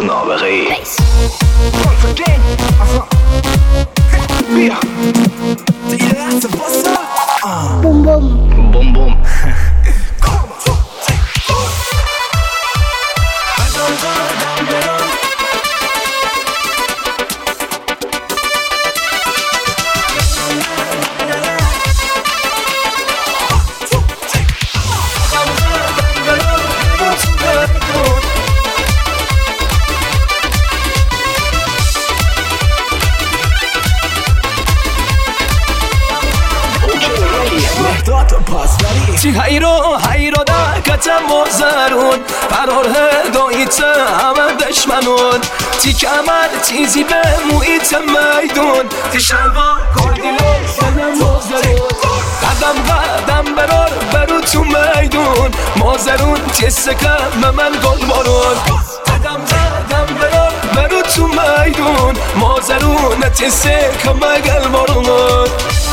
تو نابغه ای. بیا بوم بوم بوم بوم. چی هیرو دا کتم مازرون فرار هدایت همه دشمنون تی کمر چیزی به محیط میدون تی شلوار کردی لشنم مازرون قدم برو تو میدون مازرون تی سکم من گل بارون قدم برو تو میدون مازرون تی سکم گل بارون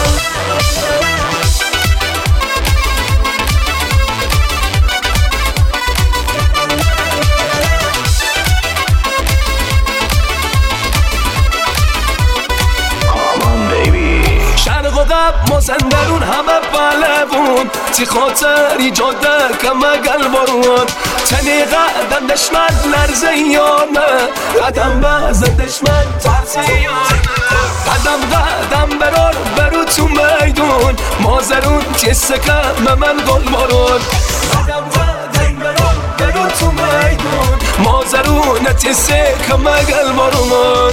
مازندرون همه بلبون تی خاطری جاده کمه گلبارون تنی قدم دشمن لرزه یانه قدم بزن دشمن ترزه یانه قدم برو تو میدون مازرون تی سکم من گل بارون قدم برو تو میدون مازرون تی سکم گل بارون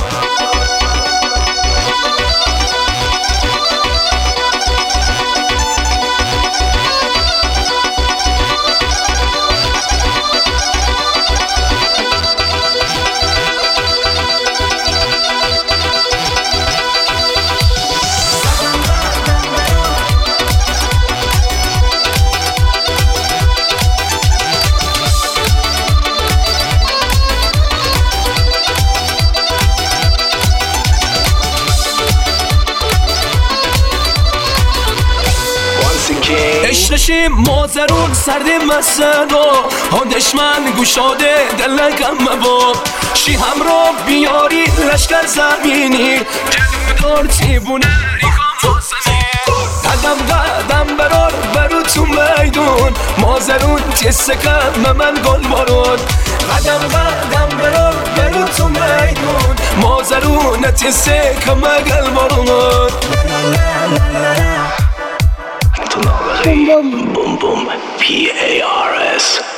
اشنشیم مازرون سردی مسنو ها دشمن گوشاده دلگم مباب شی همراه بیاری لشکر زمینی جلودار تیبونه ریخام حسنی قدم برو تو میدون مازرون تی سکم من گل بارون قدم برو تو میدون مازرون تی سکم گل بارون تو نابغه ای. بوم بوم. PARS